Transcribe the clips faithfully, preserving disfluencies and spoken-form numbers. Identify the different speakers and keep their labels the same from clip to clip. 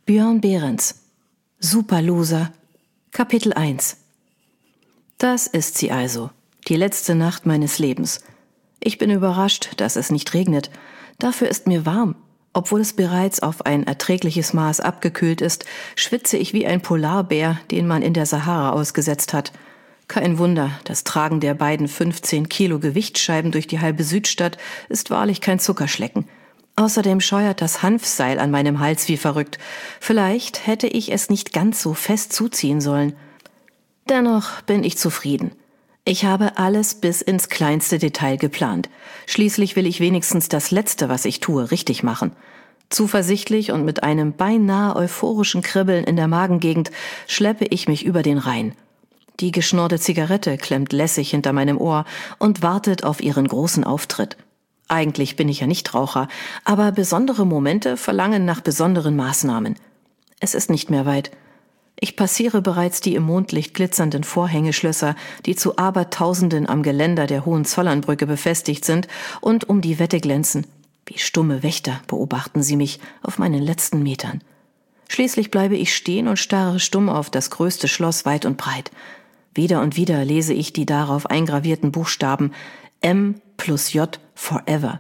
Speaker 1: Björn Behrens. Superloser. Kapitel eins. Das ist sie also, die letzte Nacht meines Lebens. Ich bin überrascht, dass es nicht regnet. Dafür ist mir warm. Obwohl es bereits auf ein erträgliches Maß abgekühlt ist, schwitze ich wie ein Polarbär, den man in der Sahara ausgesetzt hat. Kein Wunder, das Tragen der beiden fünfzehn Kilo Gewichtsscheiben durch die halbe Südstadt ist wahrlich kein Zuckerschlecken. Außerdem scheuert das Hanfseil an meinem Hals wie verrückt. Vielleicht hätte ich es nicht ganz so fest zuziehen sollen. Dennoch bin ich zufrieden. Ich habe alles bis ins kleinste Detail geplant. Schließlich will ich wenigstens das Letzte, was ich tue, richtig machen. Zuversichtlich und mit einem beinahe euphorischen Kribbeln in der Magengegend schleppe ich mich über den Rhein. Die geschnorrte Zigarette klemmt lässig hinter meinem Ohr und wartet auf ihren großen Auftritt. Eigentlich bin ich ja nicht Raucher, aber besondere Momente verlangen nach besonderen Maßnahmen. Es ist nicht mehr weit. Ich passiere bereits die im Mondlicht glitzernden Vorhängeschlösser, die zu Abertausenden am Geländer der Hohenzollernbrücke befestigt sind und um die Wette glänzen. Wie stumme Wächter beobachten sie mich auf meinen letzten Metern. Schließlich bleibe ich stehen und starre stumm auf das größte Schloss weit und breit. Wieder und wieder lese ich die darauf eingravierten Buchstaben M plus J forever.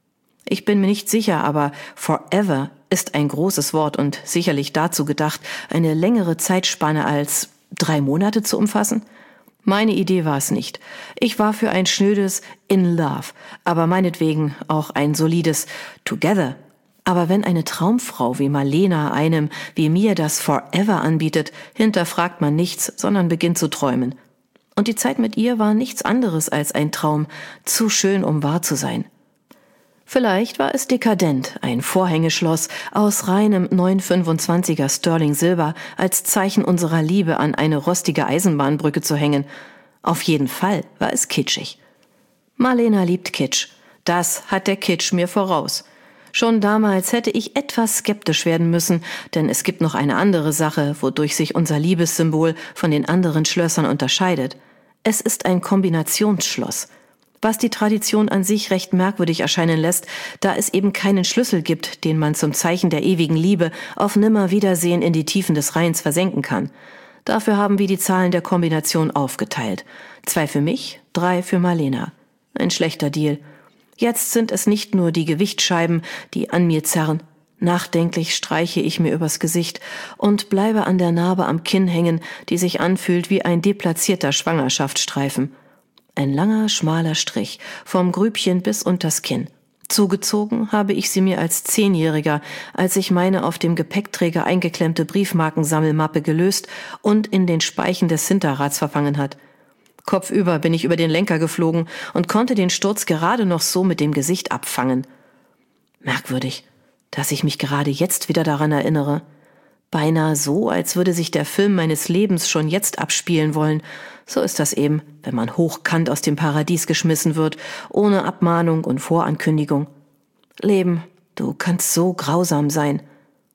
Speaker 1: Ich bin mir nicht sicher, aber forever ist ein großes Wort und sicherlich dazu gedacht, eine längere Zeitspanne als drei Monate zu umfassen. Meine Idee war es nicht. Ich war für ein schnödes In Love, aber meinetwegen auch ein solides Together. Aber wenn eine Traumfrau wie Marlena einem wie mir das Forever anbietet, hinterfragt man nichts, sondern beginnt zu träumen. Und die Zeit mit ihr war nichts anderes als ein Traum, zu schön, um wahr zu sein. Vielleicht war es dekadent, ein Vorhängeschloss aus reinem neunhundertfünfundzwanziger Sterling Silber als Zeichen unserer Liebe an eine rostige Eisenbahnbrücke zu hängen. Auf jeden Fall war es kitschig. Marlena liebt Kitsch. Das hat der Kitsch mir voraus. Schon damals hätte ich etwas skeptisch werden müssen, denn es gibt noch eine andere Sache, wodurch sich unser Liebessymbol von den anderen Schlössern unterscheidet. Es ist ein Kombinationsschloss, was die Tradition an sich recht merkwürdig erscheinen lässt, da es eben keinen Schlüssel gibt, den man zum Zeichen der ewigen Liebe auf Nimmerwiedersehen in die Tiefen des Rheins versenken kann. Dafür haben wir die Zahlen der Kombination aufgeteilt. Zwei für mich, drei für Marlena. Ein schlechter Deal. Jetzt sind es nicht nur die Gewichtsscheiben, die an mir zerren. Nachdenklich streiche ich mir übers Gesicht und bleibe an der Narbe am Kinn hängen, die sich anfühlt wie ein deplatzierter Schwangerschaftsstreifen. Ein langer, schmaler Strich, vom Grübchen bis unters Kinn. Zugezogen habe ich sie mir als Zehnjähriger, als ich meine auf dem Gepäckträger eingeklemmte Briefmarkensammelmappe gelöst und in den Speichen des Hinterrads verfangen hat. Kopfüber bin ich über den Lenker geflogen und konnte den Sturz gerade noch so mit dem Gesicht abfangen. Merkwürdig, dass ich mich gerade jetzt wieder daran erinnere. Beinahe so, als würde sich der Film meines Lebens schon jetzt abspielen wollen. So ist das eben, wenn man hochkant aus dem Paradies geschmissen wird, ohne Abmahnung und Vorankündigung. Leben, du kannst so grausam sein.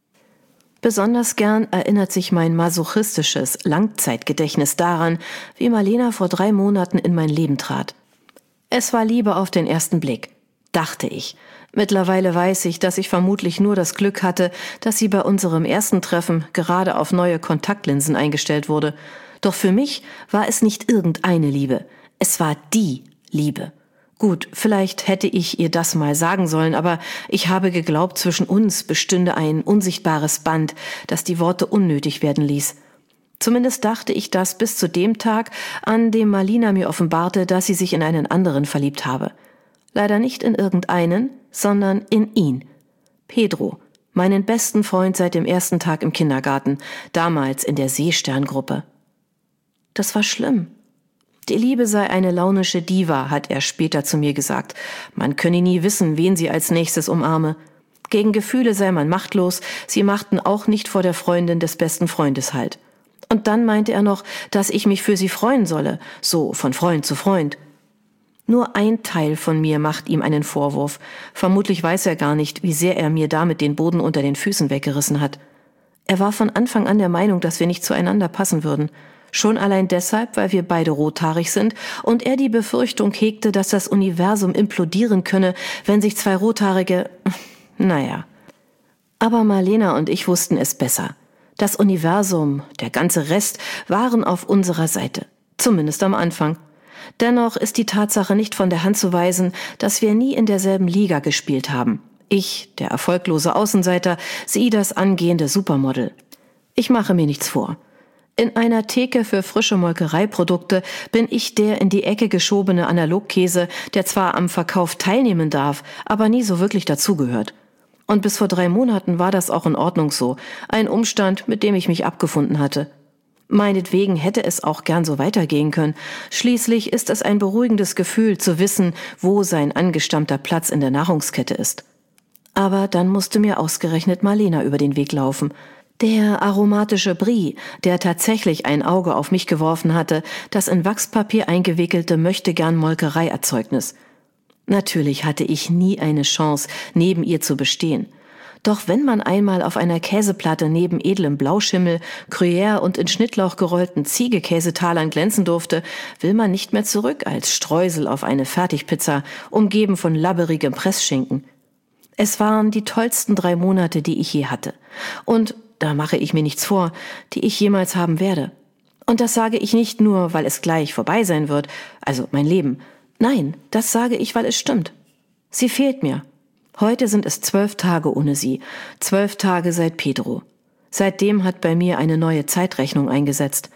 Speaker 1: Besonders gern erinnert sich mein masochistisches Langzeitgedächtnis daran, wie Marlena vor drei Monaten in mein Leben trat. Es war Liebe auf den ersten Blick, dachte ich. Mittlerweile weiß ich, dass ich vermutlich nur das Glück hatte, dass sie bei unserem ersten Treffen gerade auf neue Kontaktlinsen eingestellt wurde. Doch für mich war es nicht irgendeine Liebe, es war die Liebe. Gut, vielleicht hätte ich ihr das mal sagen sollen, aber ich habe geglaubt, zwischen uns bestünde ein unsichtbares Band, das die Worte unnötig werden ließ. Zumindest dachte ich das bis zu dem Tag, an dem Marlena mir offenbarte, dass sie sich in einen anderen verliebt habe. Leider nicht in irgendeinen, sondern in ihn. Pedro, meinen besten Freund seit dem ersten Tag im Kindergarten, damals in der Seesterngruppe. Das war schlimm. Die Liebe sei eine launische Diva, hat er später zu mir gesagt. Man könne nie wissen, wen sie als nächstes umarme. Gegen Gefühle sei man machtlos, sie machten auch nicht vor der Freundin des besten Freundes halt. Und dann meinte er noch, dass ich mich für sie freuen solle, so von Freund zu Freund. Nur ein Teil von mir macht ihm einen Vorwurf. Vermutlich weiß er gar nicht, wie sehr er mir damit den Boden unter den Füßen weggerissen hat. Er war von Anfang an der Meinung, dass wir nicht zueinander passen würden. Schon allein deshalb, weil wir beide rothaarig sind und er die Befürchtung hegte, dass das Universum implodieren könne, wenn sich zwei Rothaarige... Naja. Aber Marlena und ich wussten es besser. Das Universum, der ganze Rest waren auf unserer Seite. Zumindest am Anfang. Dennoch ist die Tatsache nicht von der Hand zu weisen, dass wir nie in derselben Liga gespielt haben. Ich, der erfolglose Außenseiter, sie das angehende Supermodel. Ich mache mir nichts vor. In einer Theke für frische Molkereiprodukte bin ich der in die Ecke geschobene Analogkäse, der zwar am Verkauf teilnehmen darf, aber nie so wirklich dazugehört. Und bis vor drei Monaten war das auch in Ordnung so, ein Umstand, mit dem ich mich abgefunden hatte. Meinetwegen hätte es auch gern so weitergehen können. Schließlich ist es ein beruhigendes Gefühl zu wissen, wo sein angestammter Platz in der Nahrungskette ist. Aber dann musste mir ausgerechnet Marlena über den Weg laufen. Der aromatische Brie, der tatsächlich ein Auge auf mich geworfen hatte, das in Wachspapier eingewickelte Möchtegern-Molkereierzeugnis. Natürlich hatte ich nie eine Chance, neben ihr zu bestehen. Doch wenn man einmal auf einer Käseplatte neben edlem Blauschimmel, Gruyère und in Schnittlauch gerollten Ziegekäsetalern glänzen durfte, will man nicht mehr zurück als Streusel auf eine Fertigpizza, umgeben von labberigem Pressschinken. Es waren die tollsten drei Monate, die ich je hatte. Und, da mache ich mir nichts vor, die ich jemals haben werde. Und das sage ich nicht nur, weil es gleich vorbei sein wird, also mein Leben. Nein, das sage ich, weil es stimmt. Sie fehlt mir. Heute sind es zwölf Tage ohne sie. Zwölf Tage seit Pedro. Seitdem hat bei mir eine neue Zeitrechnung eingesetzt.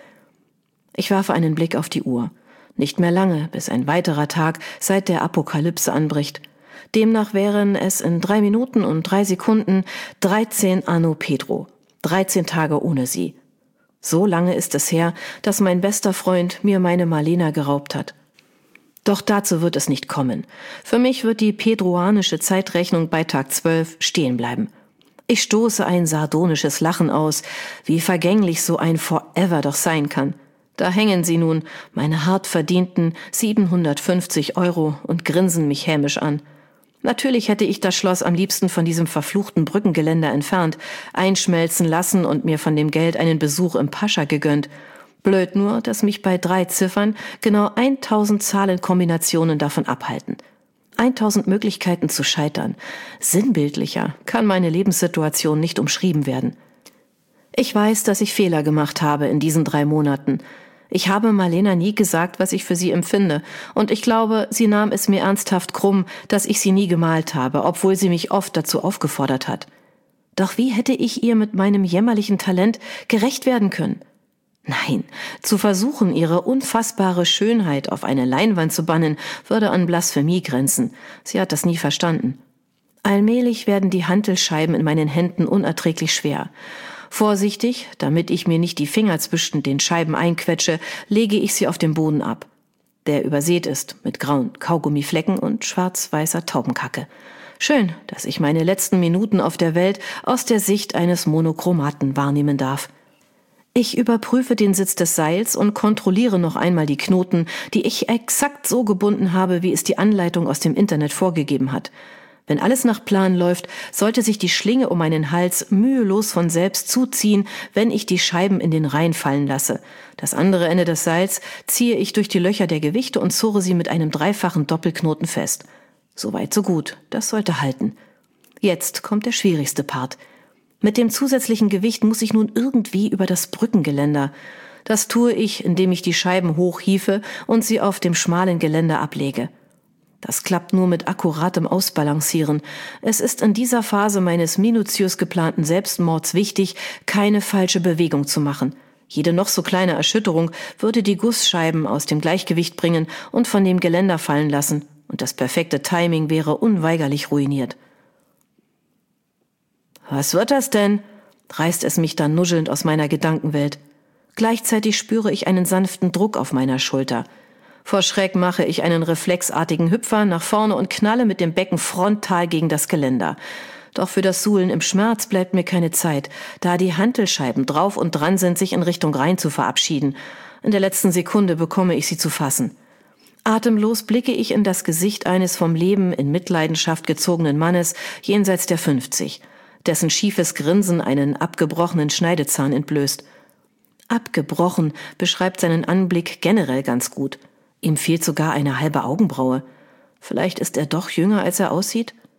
Speaker 1: Ich warfe einen Blick auf die Uhr. Nicht mehr lange, bis ein weiterer Tag seit der Apokalypse anbricht. Demnach wären es in drei Minuten und drei Sekunden dreizehn Anno Pedro. dreizehn Tage ohne sie. So lange ist es her, dass mein bester Freund mir meine Marlena geraubt hat. Doch dazu wird es nicht kommen. Für mich wird die pedroanische Zeitrechnung bei Tag zwölf stehen bleiben. Ich stoße ein sardonisches Lachen aus, wie vergänglich so ein Forever doch sein kann. Da hängen sie nun, meine hart verdienten siebenhundertfünfzig Euro, und grinsen mich hämisch an. Natürlich hätte ich das Schloss am liebsten von diesem verfluchten Brückengeländer entfernt, einschmelzen lassen und mir von dem Geld einen Besuch im Pascha gegönnt. Blöd nur, dass mich bei drei Ziffern genau tausend Zahlenkombinationen davon abhalten. tausend Möglichkeiten zu scheitern. Sinnbildlicher kann meine Lebenssituation nicht umschrieben werden. Ich weiß, dass ich Fehler gemacht habe in diesen drei Monaten. Ich habe Marlena nie gesagt, was ich für sie empfinde, und ich glaube, sie nahm es mir ernsthaft krumm, dass ich sie nie gemalt habe, obwohl sie mich oft dazu aufgefordert hat. Doch wie hätte ich ihr mit meinem jämmerlichen Talent gerecht werden können? Nein, zu versuchen, ihre unfassbare Schönheit auf eine Leinwand zu bannen, würde an Blasphemie grenzen. Sie hat das nie verstanden. Allmählich werden die Hantelscheiben in meinen Händen unerträglich schwer. Vorsichtig, damit ich mir nicht die Finger zwischen den Scheiben einquetsche, lege ich sie auf den Boden ab, der übersät ist mit grauen Kaugummiflecken und schwarz-weißer Taubenkacke. Schön, dass ich meine letzten Minuten auf der Welt aus der Sicht eines Monochromaten wahrnehmen darf. Ich überprüfe den Sitz des Seils und kontrolliere noch einmal die Knoten, die ich exakt so gebunden habe, wie es die Anleitung aus dem Internet vorgegeben hat. Wenn alles nach Plan läuft, sollte sich die Schlinge um meinen Hals mühelos von selbst zuziehen, wenn ich die Scheiben in den Reihen fallen lasse. Das andere Ende des Seils ziehe ich durch die Löcher der Gewichte und zurre sie mit einem dreifachen Doppelknoten fest. Soweit so gut, das sollte halten. Jetzt kommt der schwierigste Part. Mit dem zusätzlichen Gewicht muss ich nun irgendwie über das Brückengeländer. Das tue ich, indem ich die Scheiben hochhiefe und sie auf dem schmalen Geländer ablege. Das klappt nur mit akkuratem Ausbalancieren. Es ist in dieser Phase meines minutiös geplanten Selbstmords wichtig, keine falsche Bewegung zu machen. Jede noch so kleine Erschütterung würde die Gussscheiben aus dem Gleichgewicht bringen und von dem Geländer fallen lassen, und das perfekte Timing wäre unweigerlich ruiniert. »Was wird das denn?« reißt es mich dann nuschelnd aus meiner Gedankenwelt. Gleichzeitig spüre ich einen sanften Druck auf meiner Schulter. Vor Schreck mache ich einen reflexartigen Hüpfer nach vorne und knalle mit dem Becken frontal gegen das Geländer. Doch für das Suhlen im Schmerz bleibt mir keine Zeit, da die Hantelscheiben drauf und dran sind, sich in Richtung Rhein zu verabschieden. In der letzten Sekunde bekomme ich sie zu fassen. Atemlos blicke ich in das Gesicht eines vom Leben in Mitleidenschaft gezogenen Mannes jenseits der fünfzig, dessen schiefes Grinsen einen abgebrochenen Schneidezahn entblößt. Abgebrochen beschreibt seinen Anblick generell ganz gut. Ihm fehlt sogar eine halbe Augenbraue. Vielleicht ist er doch jünger, als er aussieht?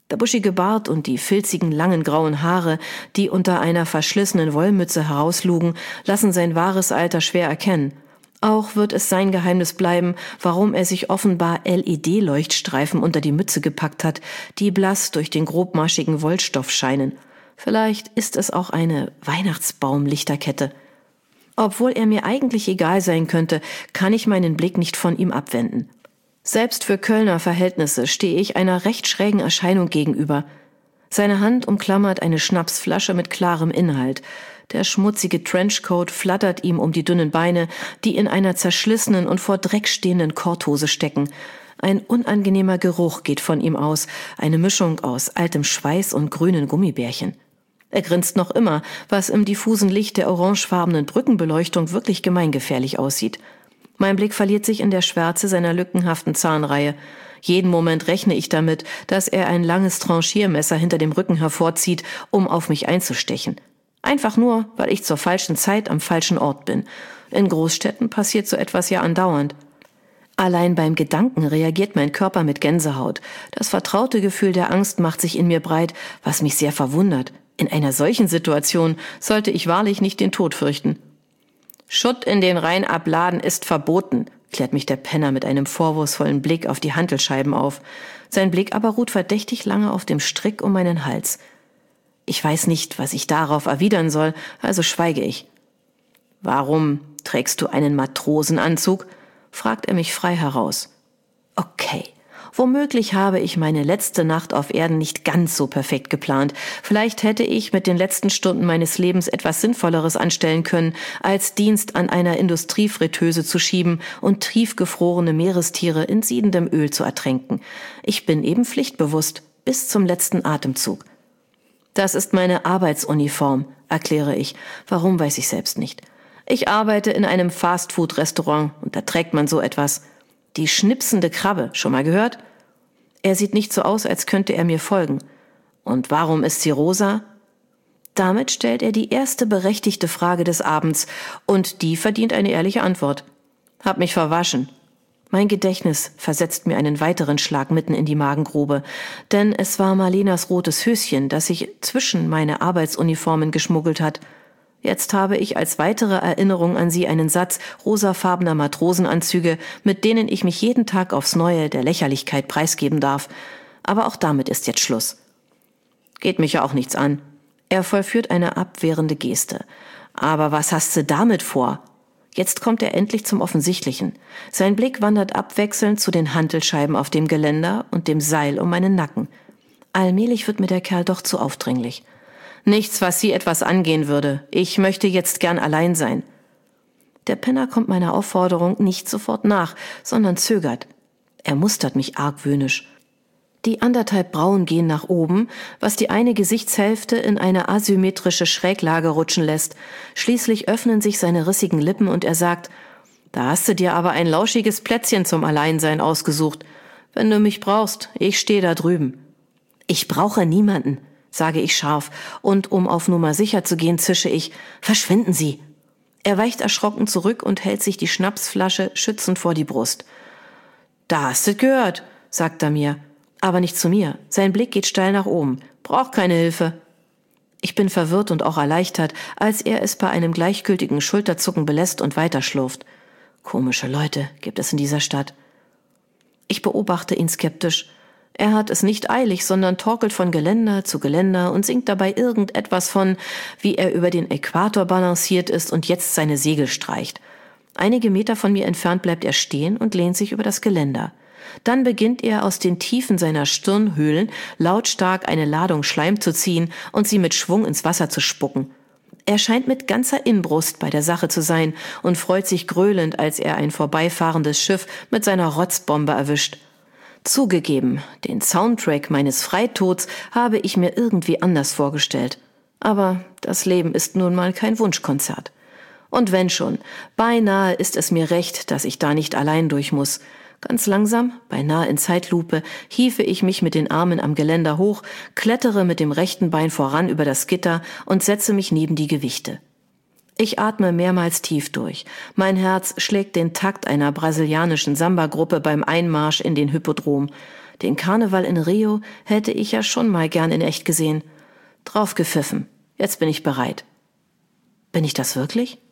Speaker 1: Der buschige Bart und die filzigen, langen grauen Haare, die unter einer verschlissenen Wollmütze herauslugen, lassen sein wahres Alter schwer erkennen. Auch wird es sein Geheimnis bleiben, warum er sich offenbar L E D-Leuchtstreifen unter die Mütze gepackt hat, die blass durch den grobmaschigen Wollstoff scheinen. Vielleicht ist es auch eine Weihnachtsbaumlichterkette. Obwohl er mir eigentlich egal sein könnte, kann ich meinen Blick nicht von ihm abwenden. Selbst für Kölner Verhältnisse stehe ich einer recht schrägen Erscheinung gegenüber. Seine Hand umklammert eine Schnapsflasche mit klarem Inhalt. Der schmutzige Trenchcoat flattert ihm um die dünnen Beine, die in einer zerschlissenen und vor Dreck stehenden Korthose stecken. Ein unangenehmer Geruch geht von ihm aus, eine Mischung aus altem Schweiß und grünen Gummibärchen. Er grinst noch immer, was im diffusen Licht der orangefarbenen Brückenbeleuchtung wirklich gemeingefährlich aussieht. Mein Blick verliert sich in der Schwärze seiner lückenhaften Zahnreihe. Jeden Moment rechne ich damit, dass er ein langes Tranchiermesser hinter dem Rücken hervorzieht, um auf mich einzustechen. Einfach nur, weil ich zur falschen Zeit am falschen Ort bin. In Großstädten passiert so etwas ja andauernd. Allein beim Gedanken reagiert mein Körper mit Gänsehaut. Das vertraute Gefühl der Angst macht sich in mir breit, was mich sehr verwundert. In einer solchen Situation sollte ich wahrlich nicht den Tod fürchten. »Schutt in den Rhein abladen ist verboten«, klärt mich der Penner mit einem vorwurfsvollen Blick auf die Hantelscheiben auf. Sein Blick aber ruht verdächtig lange auf dem Strick um meinen Hals. Ich weiß nicht, was ich darauf erwidern soll, also schweige ich. »Warum trägst du einen Matrosenanzug?« fragt er mich frei heraus. Okay. Womöglich habe ich meine letzte Nacht auf Erden nicht ganz so perfekt geplant. Vielleicht hätte ich mit den letzten Stunden meines Lebens etwas Sinnvolleres anstellen können, als Dienst an einer Industriefritteuse zu schieben und tiefgefrorene Meerestiere in siedendem Öl zu ertränken. Ich bin eben pflichtbewusst, bis zum letzten Atemzug. Das ist meine Arbeitsuniform, erkläre ich. Warum, weiß ich selbst nicht. Ich arbeite in einem Fastfood-Restaurant und da trägt man so etwas. Die schnipsende Krabbe, schon mal gehört? Er sieht nicht so aus, als könnte er mir folgen. Und warum ist sie rosa? Damit stellt er die erste berechtigte Frage des Abends und die verdient eine ehrliche Antwort. Hab mich verwaschen. Mein Gedächtnis versetzt mir einen weiteren Schlag mitten in die Magengrube, denn es war Marlenas rotes Höschen, das sich zwischen meine Arbeitsuniformen geschmuggelt hat. Jetzt habe ich als weitere Erinnerung an sie einen Satz rosafarbener Matrosenanzüge, mit denen ich mich jeden Tag aufs Neue der Lächerlichkeit preisgeben darf. Aber auch damit ist jetzt Schluss. Geht mich ja auch nichts an. Er vollführt eine abwehrende Geste. Aber was hast du damit vor? Jetzt kommt er endlich zum Offensichtlichen. Sein Blick wandert abwechselnd zu den Hantelscheiben auf dem Geländer und dem Seil um meinen Nacken. Allmählich wird mir der Kerl doch zu aufdringlich. Nichts, was Sie etwas angehen würde. Ich möchte jetzt gern allein sein. Der Penner kommt meiner Aufforderung nicht sofort nach, sondern zögert. Er mustert mich argwöhnisch. Die anderthalb Brauen gehen nach oben, was die eine Gesichtshälfte in eine asymmetrische Schräglage rutschen lässt. Schließlich öffnen sich seine rissigen Lippen und er sagt, »Da hast du dir aber ein lauschiges Plätzchen zum Alleinsein ausgesucht. Wenn du mich brauchst, ich stehe da drüben.« »Ich brauche niemanden«, sage ich scharf, und um auf Nummer sicher zu gehen, zische ich, »Verschwinden Sie!« Er weicht erschrocken zurück und hält sich die Schnapsflasche schützend vor die Brust. »Da hast du gehört«, sagt er mir, aber nicht zu mir. Sein Blick geht steil nach oben. »Braucht keine Hilfe.« Ich bin verwirrt und auch erleichtert, als er es bei einem gleichgültigen Schulterzucken belässt und weiterschlurft. Komische Leute gibt es in dieser Stadt. Ich beobachte ihn skeptisch. Er hat es nicht eilig, sondern torkelt von Geländer zu Geländer und singt dabei irgendetwas von, wie er über den Äquator balanciert ist und jetzt seine Segel streicht. Einige Meter von mir entfernt bleibt er stehen und lehnt sich über das Geländer. Dann beginnt er aus den Tiefen seiner Stirnhöhlen lautstark eine Ladung Schleim zu ziehen und sie mit Schwung ins Wasser zu spucken. Er scheint mit ganzer Inbrust bei der Sache zu sein und freut sich gröhlend, als er ein vorbeifahrendes Schiff mit seiner Rotzbombe erwischt. Zugegeben, den Soundtrack meines Freitods habe ich mir irgendwie anders vorgestellt. Aber das Leben ist nun mal kein Wunschkonzert. Und wenn schon, beinahe ist es mir recht, dass ich da nicht allein durch muss. Ganz langsam, beinahe in Zeitlupe, hiefe ich mich mit den Armen am Geländer hoch, klettere mit dem rechten Bein voran über das Gitter und setze mich neben die Gewichte. Ich atme mehrmals tief durch. Mein Herz schlägt den Takt einer brasilianischen Samba-Gruppe beim Einmarsch in den Hippodrom. Den Karneval in Rio hätte ich ja schon mal gern in echt gesehen. Drauf gepfiffen. Jetzt bin ich bereit. Bin ich das wirklich?